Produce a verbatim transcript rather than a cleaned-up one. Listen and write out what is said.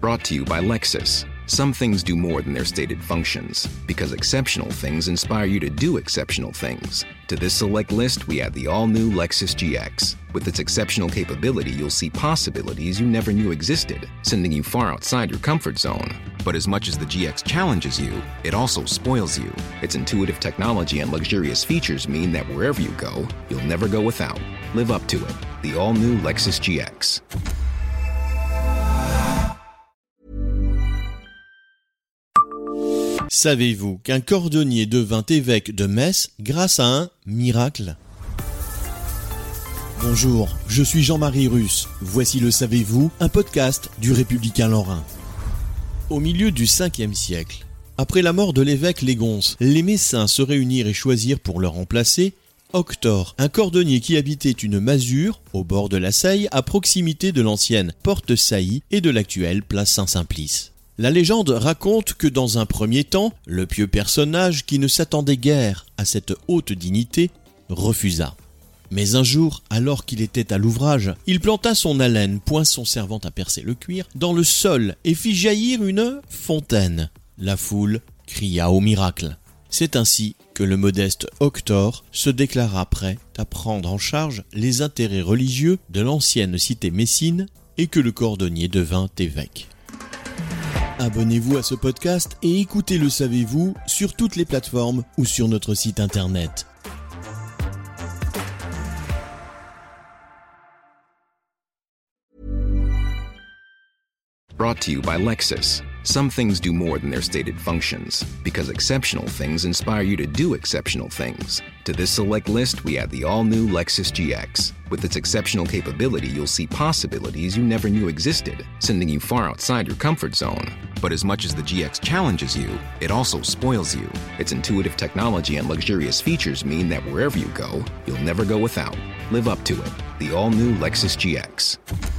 Brought to you by Lexus. Some things do more than their stated functions, because exceptional things inspire you to do exceptional things. To this select list, we add the all-new Lexus G X. With its exceptional capability, you'll see possibilities you never knew existed, sending you far outside your comfort zone. But as much as the G X challenges you, it also spoils you. Its intuitive technology and luxurious features mean that wherever you go, you'll never go without. Live up to it. The all-new Lexus G X. Savez-vous qu'un cordonnier devint évêque de Metz grâce à un miracle ? Bonjour, je suis Jean-Marie Russe. Voici le Savez-vous, un podcast du Républicain Lorrain. Au milieu du cinquième siècle, après la mort de l'évêque Légonce, les Messins se réunirent et choisirent pour le remplacer Octor, un cordonnier qui habitait une masure au bord de la Seille à proximité de l'ancienne porte Sailly et de l'actuelle place Saint-Simplice. La légende raconte que dans un premier temps, le pieux personnage qui ne s'attendait guère à cette haute dignité refusa. Mais un jour, alors qu'il était à l'ouvrage, il planta son haleine, poinçon servant à percer le cuir, dans le sol et fit jaillir une fontaine. La foule cria au miracle. C'est ainsi que le modeste Octor se déclara prêt à prendre en charge les intérêts religieux de l'ancienne cité messine et que le cordonnier devint évêque. Abonnez-vous à ce podcast et écoutez Le Savez-vous sur toutes les plateformes ou sur notre site internet. Brought to you by Lexus. Some things do more than their stated functions, because exceptional things inspire you to do exceptional things. To this select list, we add the all-new Lexus G X. With its exceptional capability, you'll see possibilities you never knew existed, sending you far outside your comfort zone. But as much as the G X challenges you, it also spoils you. Its intuitive technology and luxurious features mean that wherever you go, you'll never go without. Live up to it. The all-new Lexus G X.